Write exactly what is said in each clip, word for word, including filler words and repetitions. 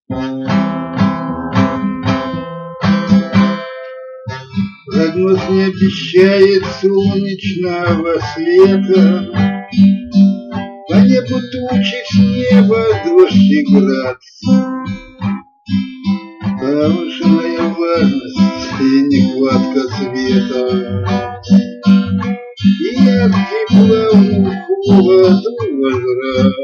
Прогноз не обещает солнечного света, по небу тучи, с неба дождь и град. Повышенная влажность и нехватка света, и от тепла в холоду возврат.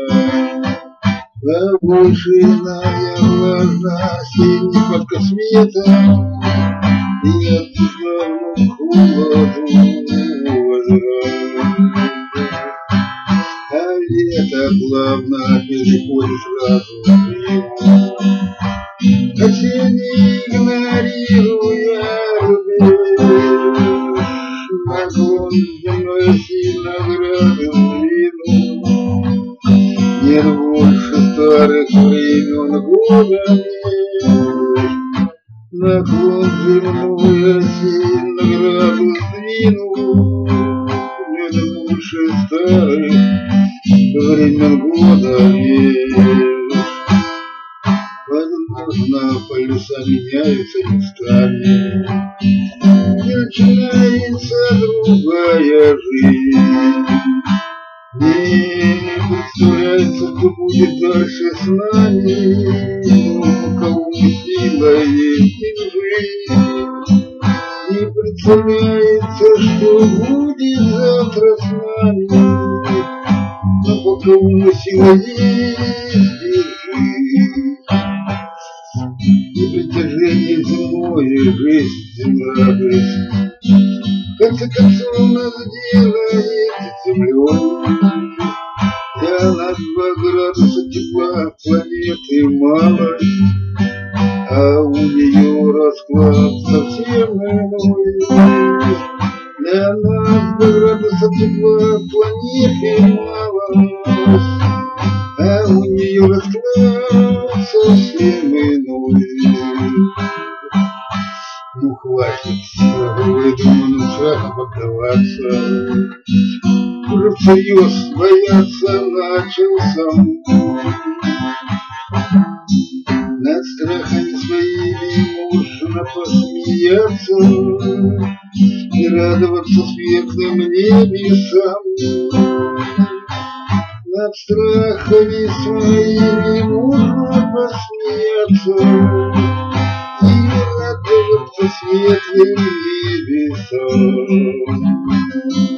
Повышенная влажность и нехватка света, и от тепла в холоду возврат. А лето плавно переходит сразу в зиму, осенний игнорируя рубеж. Наклон земной сильно грабил длину, нет больше старых времен года меж. Наклон земной сильно грабил длину, нет больше старых времен года меж. Возможно, полюса меняются местами, и начинается другая жизнь. Не представляется, что будет дальше с нами, но кого мы силой не жить. Не представляется, что будет завтра с нами, но пока мы силой есть держи. И притяжение земное, жизнь, земля, жизнь, в конце концов нас делает землей. Я на два градуса тепла планеты мало, а у нее расклад совсем иной. Для нас два градуса тепла планеты мало, а у нее расклад совсем иной. Ну хватит выдуманным шагом поддаваться, уже всерьез бояться начал сам. Над страхами своими можно посмеяться и радоваться светлым небесам. Над страхами своими можно посмеяться и радоваться светлым небесам.